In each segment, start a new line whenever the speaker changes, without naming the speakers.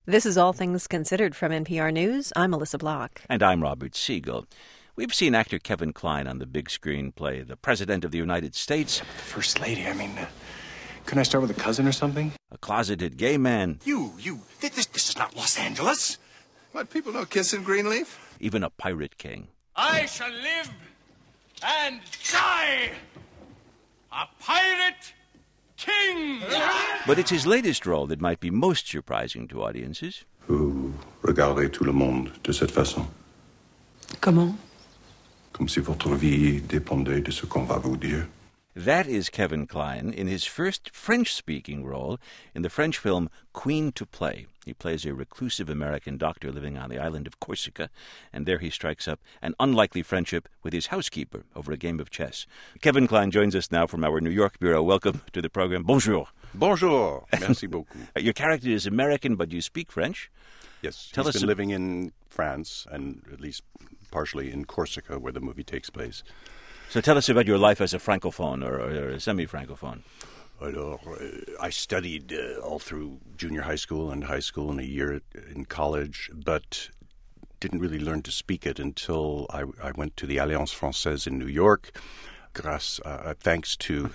This is All Things Considered from NPR News. I'm Melissa Block.
And I'm Robert Siegel. We've seen actor Kevin Kline on the big screen play the President of the United States.
First lady, couldn't I start with a cousin or something?
A closeted gay man.
This is not Los Angeles.
What, people don't kiss in Greenleaf?
Even a pirate king.
I shall live and die a pirate king.
But it's his latest role that might be most surprising to audiences.
Vous regardez tout le monde de cette façon.
Comment?
Comme si votre vie dépendait de ce qu'on va vous dire.
That is Kevin Kline in his first French-speaking role in the French film Queen to Play. He plays a reclusive American doctor living on the island of Corsica, and there he strikes up an unlikely friendship with his housekeeper over a game of chess. Kevin Kline joins us now from our New York bureau. Welcome to the program. Bonjour.
Bonjour. Merci beaucoup.
Your character is American, but you speak French?
Yes. He's been living in France, and at least partially in Corsica, where the movie takes place.
So tell us about your life as a francophone or a semi-francophone.
Alors, I studied all through junior high school and a year in college, but didn't really learn to speak it until I went to the Alliance Française in New York. Thanks to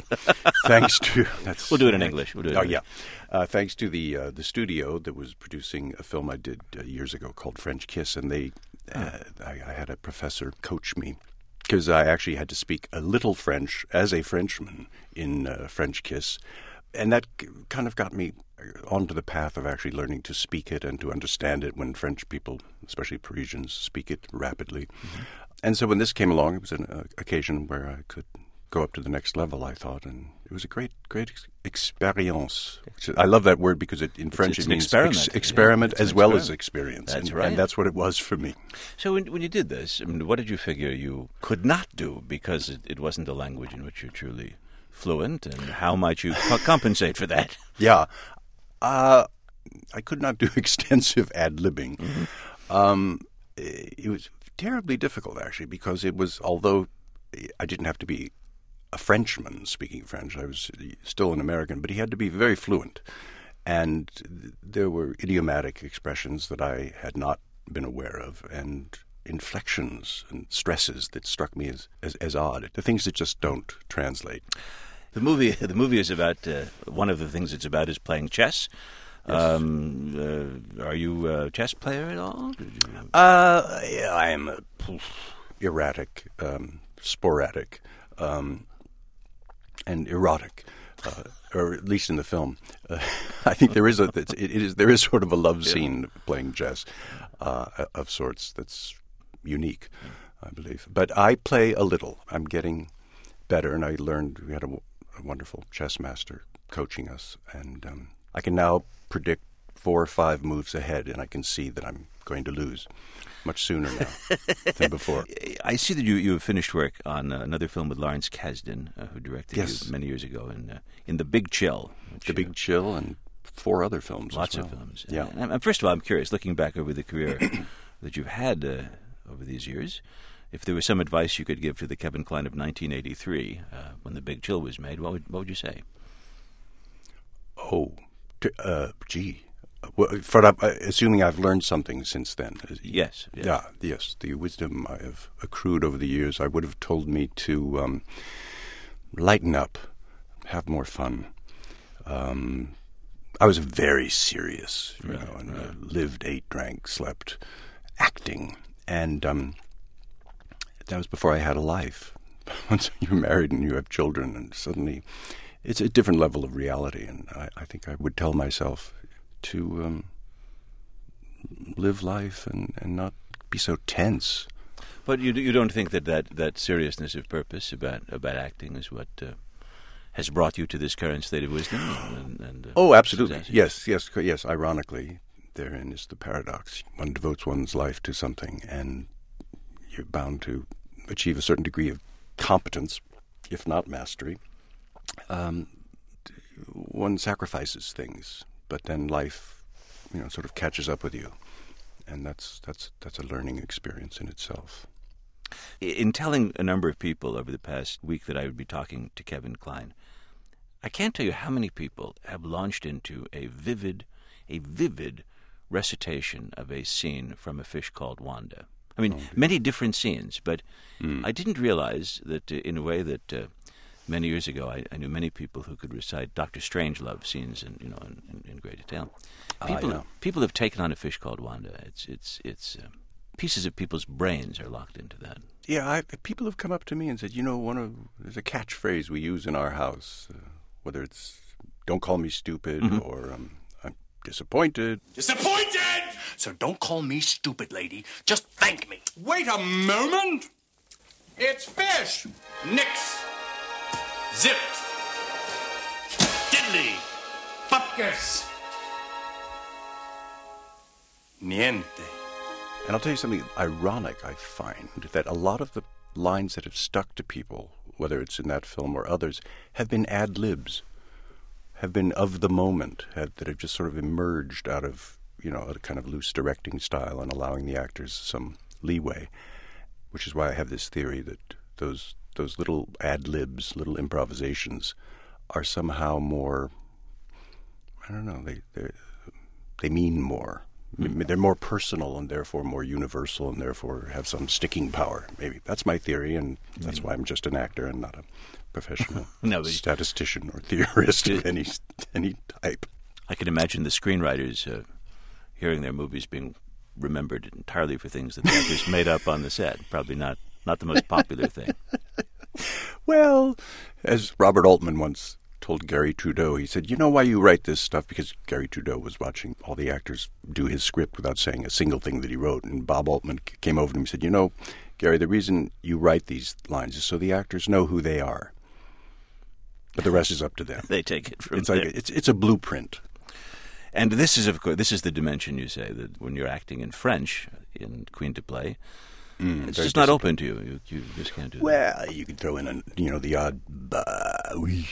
we'll do it in English.
Thanks to the studio that was producing a film I did years ago called French Kiss, and I had a professor coach me, because I actually had to speak a little French as a Frenchman in French Kiss. And that kind of got me onto the path of actually learning to speak it and to understand it when French people, especially Parisians, speak it rapidly. Mm-hmm. And so when this came along, it was an occasion where I could go up to the next level, I thought. And it was a great experience. I love that word because in French it means experiment as well as experience.
That's right.
And that's what it was for me.
So when you did this, what did you figure you could not do because it wasn't a language in which you're truly fluent, and how might you compensate for that?
Yeah. I could not do extensive ad-libbing. Mm-hmm. It was terribly difficult, actually, because although I didn't have to be a Frenchman speaking French, I was still an American, but he had to be very fluent. And there were idiomatic expressions that I had not been aware of, and inflections and stresses that struck me as odd. The things that just don't translate.
The movie is about, one of the things it's about is playing chess. Yes. Are you a chess player at all?
I am erratic, sporadic, and erotic, or at least in the film. I think there is sort of a love scene playing chess of sorts that's unique, I believe. But I play a little. I'm getting better, and I learned. We had a wonderful chess master coaching us, and I can now predict 4 or 5 moves ahead, and I can see that I'm going to lose much sooner now than before.
I see that you have finished work on another film with Lawrence Kasdan, who directed you many years ago in The Big Chill.
Big Chill and 4 other films.
Lots
of
films.
Yeah.
And first of all, I'm curious, looking back over the career that you've had over these years, if there was some advice you could give to the Kevin Kline of 1983 when The Big Chill was made, what would you say?
Assuming I've learned something since then.
Yes.
Yes. The wisdom I have accrued over the years, I would have told me to lighten up, have more fun. I was very serious, lived, ate, drank, slept, acting, and that was before I had a life. Once you're married and you have children, and suddenly it's a different level of reality, and I think I would tell myself to live life and not be so tense.
But you don't think that seriousness of purpose about acting is what has brought you to this current state of wisdom?
Absolutely. Yes. Ironically, therein is the paradox. One devotes one's life to something, and you're bound to achieve a certain degree of competence, if not mastery. One sacrifices things, but then life, sort of catches up with you, and that's a learning experience in itself.
In telling a number of people over the past week that I would be talking to Kevin Kline, I can't tell you how many people have launched into a vivid recitation of a scene from A Fish Called Wanda. I mean, many different scenes, but I didn't realize that in a way that many years ago I knew many people who could recite Dr. Strangelove scenes in great detail. People have taken on A Fish Called Wanda. It's pieces of people's brains are locked into that.
Yeah, people have come up to me and said, there's a catchphrase we use in our house, whether it's "Don't call me stupid" or "I'm disappointed."
Disappointed! So don't call me stupid, lady. Just thank me.
Wait a moment! It's fish! Nix! Zip!
Diddly!
Bupkis!
Niente.
And I'll tell you something ironic I find, that a lot of the lines that have stuck to people, whether it's in that film or others, have been ad-libs, have been of the moment, that have just sort of emerged out of, a kind of loose directing style and allowing the actors some leeway, which is why I have this theory that those little ad-libs, little improvisations, are somehow more, I don't know, they mean more. They're more personal and therefore more universal and therefore have some sticking power. Maybe that's my theory, and that's why I'm just an actor and not a professional statistician or theorist of any type.
I can imagine the screenwriters hearing their movies being remembered entirely for things that the actors made up on the set. Probably not the most popular thing.
Well, as Robert Altman once told Gary Trudeau, he said, "You know why you write this stuff?" Because Gary Trudeau was watching all the actors do his script without saying a single thing that he wrote. And Bob Altman came over to him and said, "Gary, the reason you write these lines is so the actors know who they are. But the rest is up to them."
They take it from there.
It's a blueprint.
And this is, of course, the dimension, you say, that when you're acting in French in Queen to Play, it's just not open to you. You just can't do that.
Well, you can throw in the odd oui,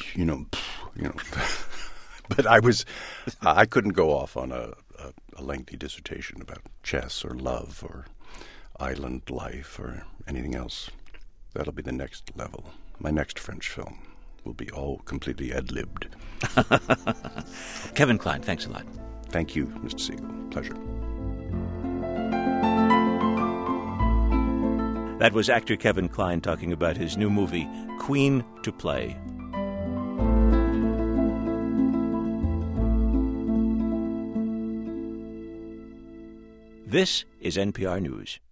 But I couldn't go off on a lengthy dissertation about chess or love or island life or anything else. That'll be the next level. My next French film will be all completely ad-libbed.
Kevin Kline, thanks a lot.
Thank you, Mr. Siegel. Pleasure.
That was actor Kevin Kline talking about his new movie, Queen to Play. This is NPR News.